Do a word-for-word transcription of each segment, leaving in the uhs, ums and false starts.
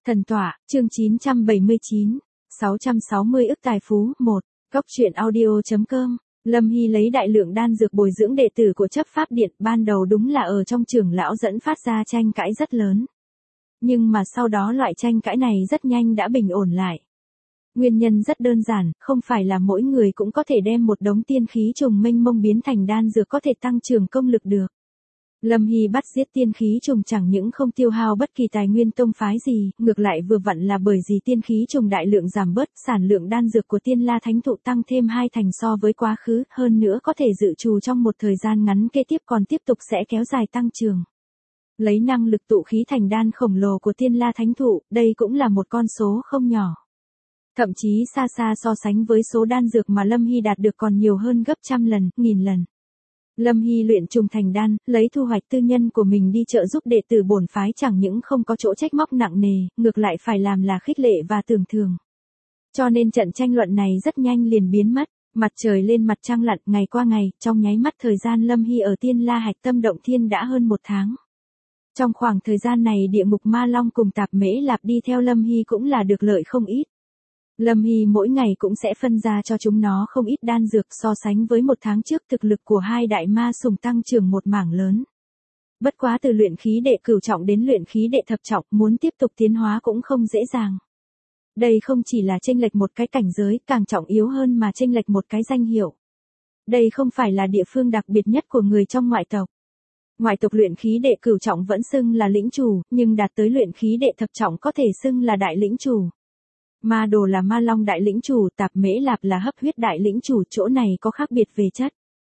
Thần tọa, chương chín trăm bảy mươi chín, sáu trăm sáu mươi ức tài phú, một. Cốc truyện audio.com. Lâm Hy lấy đại lượng đan dược bồi dưỡng đệ tử của chấp pháp điện, ban đầu đúng là ở trong trưởng lão dẫn phát ra tranh cãi rất lớn. Nhưng mà sau đó loại tranh cãi này rất nhanh đã bình ổn lại. Nguyên nhân rất đơn giản, không phải là mỗi người cũng có thể đem một đống tiên khí trùng mênh mông biến thành đan dược có thể tăng trưởng công lực được. Lâm Hy bắt giết tiên khí trùng chẳng những không tiêu hao bất kỳ tài nguyên tông phái gì, ngược lại vừa vặn là bởi vì tiên khí trùng đại lượng giảm bớt, sản lượng đan dược của Tiên La Thánh Thụ tăng thêm hai thành so với quá khứ, hơn nữa có thể dự trù trong một thời gian ngắn kế tiếp còn tiếp tục sẽ kéo dài tăng trưởng. Lấy năng lực tụ khí thành đan khổng lồ của Tiên La Thánh Thụ, đây cũng là một con số không nhỏ. Thậm chí xa xa so sánh với số đan dược mà Lâm Hy đạt được còn nhiều hơn gấp trăm lần, nghìn lần. Lâm Hy luyện trùng thành đan, lấy thu hoạch tư nhân của mình đi trợ giúp đệ tử bổn phái chẳng những không có chỗ trách móc nặng nề, ngược lại phải làm là khích lệ và tưởng thưởng. Cho nên trận tranh luận này rất nhanh liền biến mất, mặt trời lên mặt trăng lặn, ngày qua ngày, trong nháy mắt thời gian Lâm Hy ở Tiên La Hạch Tâm Động Thiên đã hơn một tháng. Trong khoảng thời gian này địa ngục Ma Long cùng Tạp Mễ Lạp đi theo Lâm Hy cũng là được lợi không ít. Lâm Hy mỗi ngày cũng sẽ phân ra cho chúng nó không ít đan dược, so sánh với một tháng trước thực lực của hai đại ma sùng tăng trưởng một mảng lớn. Bất quá từ luyện khí đệ cửu trọng đến luyện khí đệ thập trọng, muốn tiếp tục tiến hóa cũng không dễ dàng. Đây không chỉ là chênh lệch một cái cảnh giới, càng trọng yếu hơn mà chênh lệch một cái danh hiệu. Đây không phải là địa phương đặc biệt nhất của người trong ngoại tộc. Ngoại tộc luyện khí đệ cửu trọng vẫn xưng là lĩnh chủ, nhưng đạt tới luyện khí đệ thập trọng có thể xưng là đại lĩnh chủ. Ma Đồ là Ma Long đại lĩnh chủ, Tạp Mễ Lạp là hấp huyết đại lĩnh chủ, chỗ này có khác biệt về chất.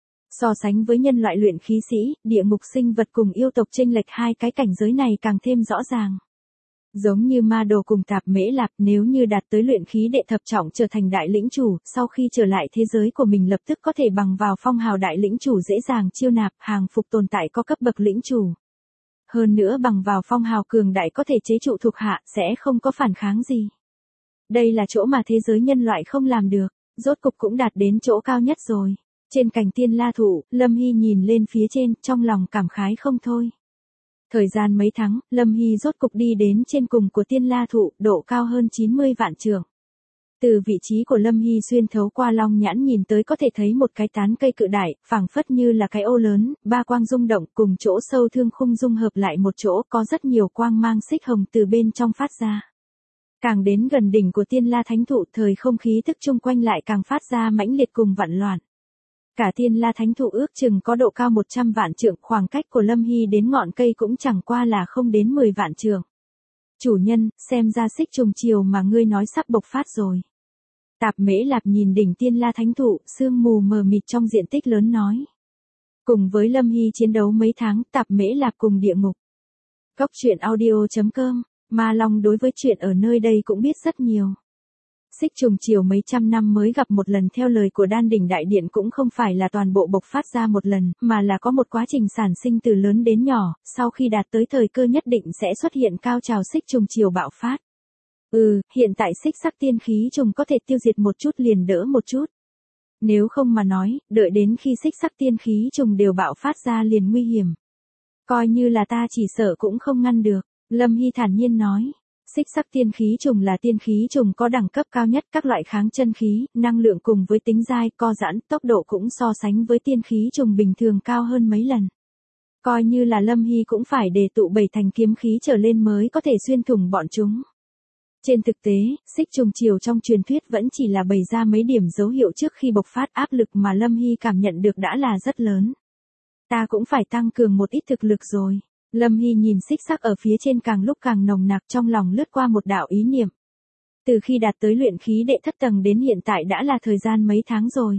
So sánh với nhân loại luyện khí sĩ, địa ngục sinh vật cùng yêu tộc chênh lệch hai cái cảnh giới này càng thêm rõ ràng. Giống như Ma Đồ cùng Tạp Mễ Lạp, nếu như đạt tới luyện khí đệ thập trọng trở thành đại lĩnh chủ, sau khi trở lại thế giới của mình lập tức có thể bằng vào phong hào đại lĩnh chủ dễ dàng chiêu nạp hàng phục tồn tại có cấp bậc lĩnh chủ. Hơn nữa bằng vào phong hào cường đại có thể chế trụ thuộc hạ, sẽ không có phản kháng gì. Đây là chỗ mà thế giới nhân loại không làm được, rốt cục cũng đạt đến chỗ cao nhất rồi. Trên cành Tiên La Thụ, Lâm Hy nhìn lên phía trên, trong lòng cảm khái không thôi. Thời gian mấy tháng, Lâm Hy rốt cục đi đến trên cùng của Tiên La Thụ, độ cao hơn chín mươi vạn trượng. Từ vị trí của Lâm Hy xuyên thấu qua long nhãn nhìn tới có thể thấy một cái tán cây cự đại, phảng phất như là cái ô lớn, ba quang rung động cùng chỗ sâu thương khung dung hợp lại một chỗ, có rất nhiều quang mang xích hồng từ bên trong phát ra. Càng đến gần đỉnh của Tiên La Thánh Thụ, thời không khí tức chung quanh lại càng phát ra mãnh liệt cùng vặn loạn. Cả Tiên La Thánh Thụ ước chừng có độ cao một trăm vạn trượng, khoảng cách của Lâm Hy đến ngọn cây cũng chẳng qua là không đến mười vạn trượng. Chủ nhân, xem ra xích trùng chiều mà ngươi nói sắp bộc phát rồi. Tạp Mễ Lạp nhìn đỉnh Tiên La Thánh Thụ, sương mù mờ mịt trong diện tích lớn nói. Cùng với Lâm Hy chiến đấu mấy tháng, Tạp Mễ Lạp cùng địa ngục. Cốc truyện audio.com. Ma Long đối với chuyện ở nơi đây cũng biết rất nhiều. Xích trùng chiều mấy trăm năm mới gặp một lần, theo lời của Đan Đỉnh Đại Điện cũng không phải là toàn bộ bộc phát ra một lần, mà là có một quá trình sản sinh từ lớn đến nhỏ, sau khi đạt tới thời cơ nhất định sẽ xuất hiện cao trào xích trùng chiều bạo phát. Ừ, hiện tại xích sắc tiên khí trùng có thể tiêu diệt một chút liền đỡ một chút. Nếu không mà nói, đợi đến khi xích sắc tiên khí trùng đều bạo phát ra liền nguy hiểm. Coi như là ta chỉ sợ cũng không ngăn được. Lâm Hy thản nhiên nói, xích sắc tiên khí trùng là tiên khí trùng có đẳng cấp cao nhất, các loại kháng chân khí, năng lượng cùng với tính dai, co giãn, tốc độ cũng so sánh với tiên khí trùng bình thường cao hơn mấy lần. Coi như là Lâm Hy cũng phải đề tụ bảy thành kiếm khí trở lên mới có thể xuyên thủng bọn chúng. Trên thực tế, xích trùng chiều trong truyền thuyết vẫn chỉ là bày ra mấy điểm dấu hiệu trước khi bộc phát, áp lực mà Lâm Hy cảm nhận được đã là rất lớn. Ta cũng phải tăng cường một ít thực lực rồi. Lâm Hy nhìn xích sắc ở phía trên càng lúc càng nồng nặc, trong lòng lướt qua một đạo ý niệm. Từ khi đạt tới luyện khí đệ thất tầng đến hiện tại đã là thời gian mấy tháng rồi.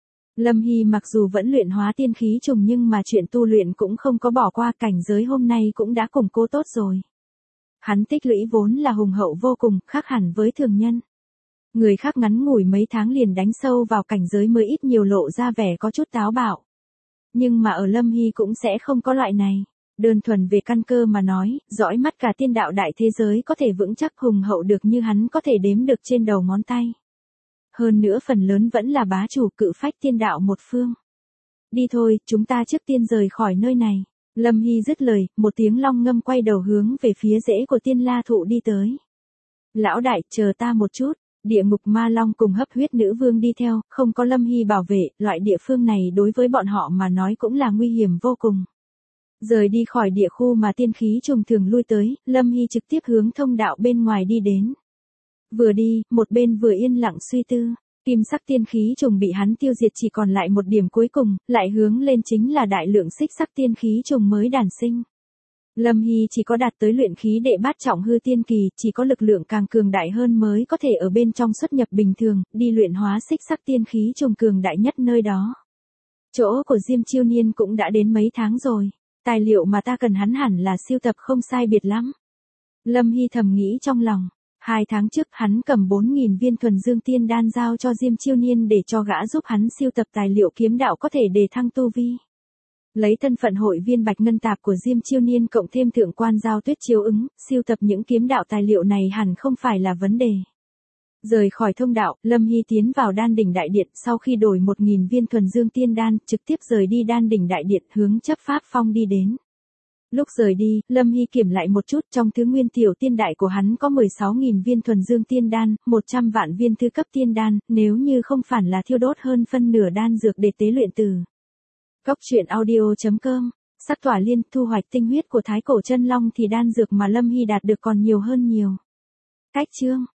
Lâm Hy mặc dù vẫn luyện hóa tiên khí trùng nhưng mà chuyện tu luyện cũng không có bỏ qua, cảnh giới hôm nay cũng đã củng cố tốt rồi. Hắn tích lũy vốn là hùng hậu vô cùng, khác hẳn với thường nhân. Người khác ngắn ngủi mấy tháng liền đánh sâu vào cảnh giới mới ít nhiều lộ ra vẻ có chút táo bạo. Nhưng mà ở Lâm Hy cũng sẽ không có loại này. Đơn thuần về căn cơ mà nói, dõi mắt cả tiên đạo đại thế giới có thể vững chắc hùng hậu được như hắn có thể đếm được trên đầu ngón tay. Hơn nữa phần lớn vẫn là bá chủ cự phách tiên đạo một phương. Đi thôi, chúng ta trước tiên rời khỏi nơi này. Lâm Hy dứt lời, một tiếng long ngâm quay đầu hướng về phía rễ của Tiên La Thụ đi tới. Lão đại, chờ ta một chút. Địa ngục ma long cùng hấp huyết nữ vương đi theo, không có Lâm Hy bảo vệ, loại địa phương này đối với bọn họ mà nói cũng là nguy hiểm vô cùng. Rời đi khỏi địa khu mà tiên khí trùng thường lui tới, Lâm Hy trực tiếp hướng thông đạo bên ngoài đi đến. Vừa đi, một bên vừa yên lặng suy tư, kim sắc tiên khí trùng bị hắn tiêu diệt chỉ còn lại một điểm cuối cùng, lại hướng lên chính là đại lượng xích sắc tiên khí trùng mới đản sinh. Lâm Hy chỉ có đạt tới luyện khí đệ bát trọng hư tiên kỳ, chỉ có lực lượng càng cường đại hơn mới có thể ở bên trong xuất nhập bình thường, đi luyện hóa xích sắc tiên khí trùng cường đại nhất nơi đó. Chỗ của Diêm Chiêu Niên cũng đã đến mấy tháng rồi, tài liệu mà ta cần hắn hẳn là siêu tập không sai biệt lắm. Lâm Hy thầm nghĩ trong lòng, hai tháng trước hắn cầm bốn nghìn viên thuần dương tiên đan giao cho Diêm Chiêu Niên để cho gã giúp hắn siêu tập tài liệu kiếm đạo có thể đề thăng tu vi. Lấy thân phận hội viên bạch ngân tạp của Diêm Chiêu Niên cộng thêm thượng quan giao tuyết chiếu ứng, siêu tập những kiếm đạo tài liệu này hẳn không phải là vấn đề. Rời khỏi thông đạo, Lâm Hy tiến vào đan đỉnh đại điện sau khi đổi một nghìn viên thuần dương tiên đan, trực tiếp rời đi đan đỉnh đại điện hướng chấp pháp phong đi đến. Lúc rời đi, Lâm Hy kiểm lại một chút, trong thứ nguyên tiểu tiên đại của hắn có mười sáu nghìn viên thuần dương tiên đan, một trăm vạn viên thứ cấp tiên đan, nếu như không phản là thiêu đốt hơn phân nửa đan dược để tế luyện từ. Cốc truyện audio chấm com, sắc tỏa liên, thu hoạch tinh huyết của thái cổ chân long thì đan dược mà Lâm Hy đạt được còn nhiều hơn nhiều. Cách chương